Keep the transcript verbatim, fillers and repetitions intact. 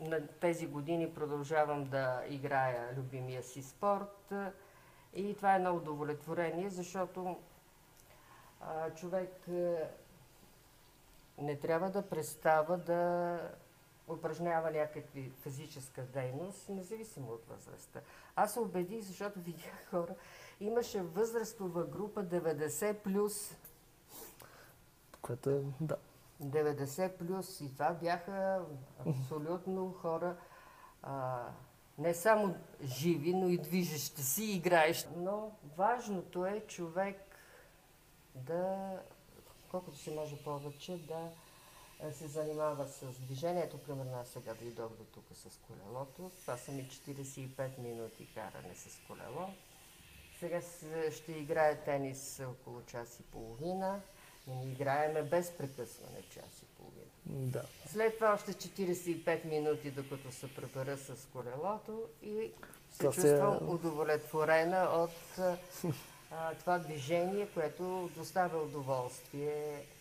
на тези години продължавам да играя любимия си спорт и това е едно удовлетворение, защото а, човек не трябва да престава да упражнява някакви физическа дейност, независимо от възрастта. Аз се убедих, защото видях хора, имаше възрастова група деветдесет плюс. Което е, да. деветдесет плюс и това бяха абсолютно хора, а, не само живи, но и движещи си, играещи. Но важното е човек да, колкото се може повече, да се занимава с движението. Примерно аз сега дойдох до тук с колелото. Това са ми четиридесет и пет минути каране с колело. Сега ще играя тенис около час и половина. И ни играеме без прекъсване час и половина. Да. След това още четиридесет и пет минути, докато се препера с колелото и се Това чувствам се... удовлетворена от а, това движение, което доставя удоволствие